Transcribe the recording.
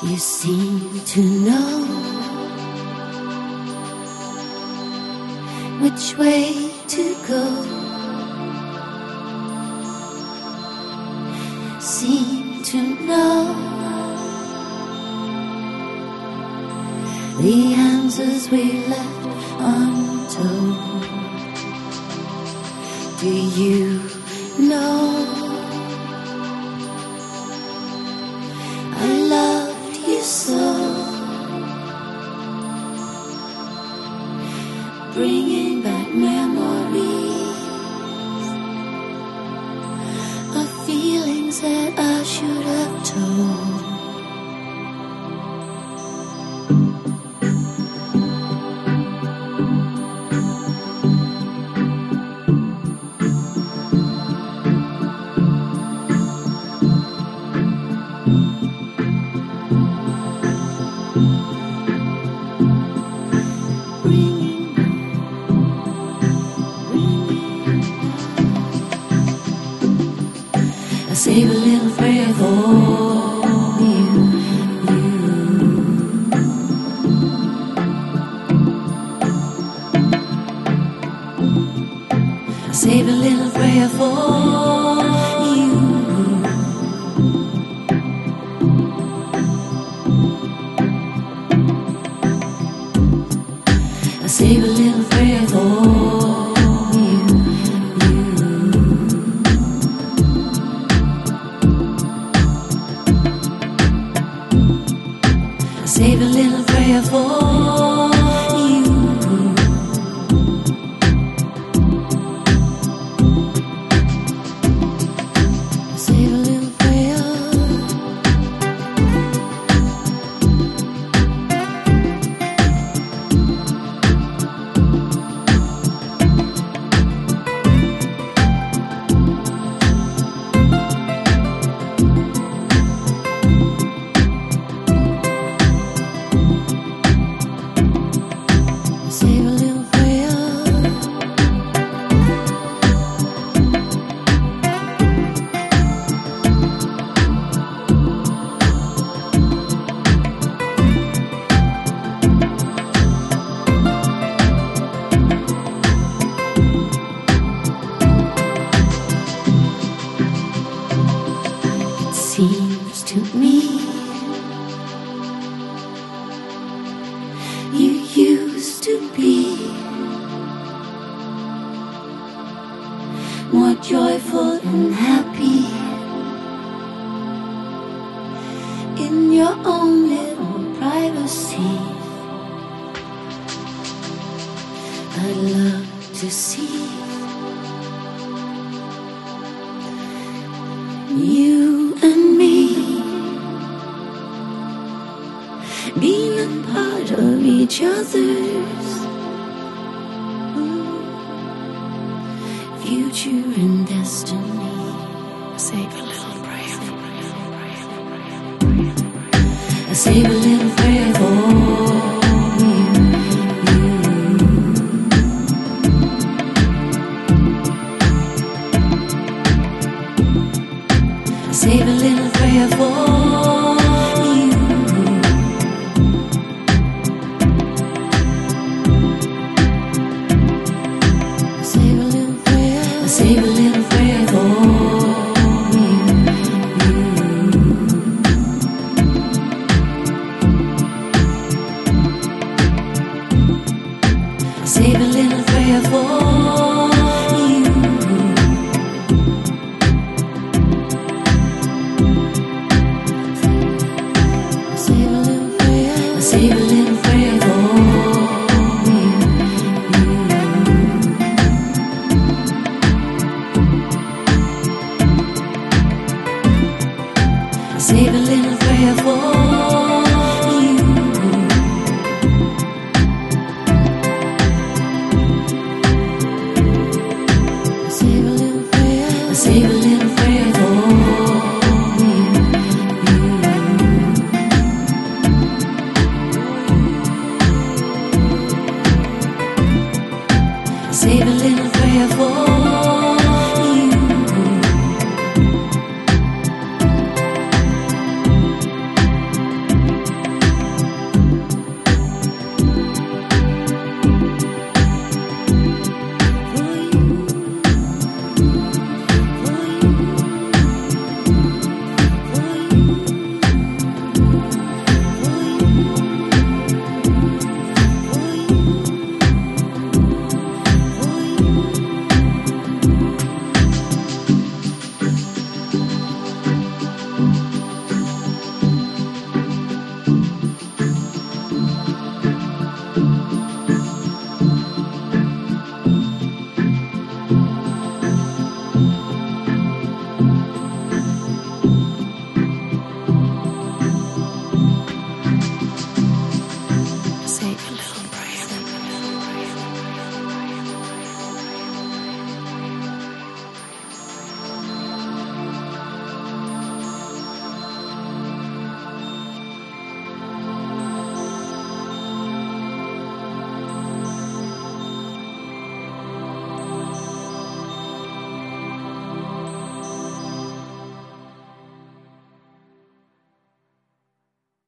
You seem to know which way to go. Seem to know the answers we left untold. Do you know I loved you so? Bringing back memories of feelings that I should have told. Save a little prayer for you. Save a little prayer for you. Save a little prayer for you. Save a little prayer for you. Save a little prayer. Seems to me you used to be more joyful and happy in your own little privacy. I'd love to see you and me being a part of each other's future and destiny. Save a little prayer. Save a little prayer for you. Save a little prayer for you. Save a little prayer. Save a little prayer for you. Save a little prayer for you. Save a little prayer. Save a little prayer for you. Save a little prayer for you. Save a little prayer. Save a little prayer for you. Save a little prayer for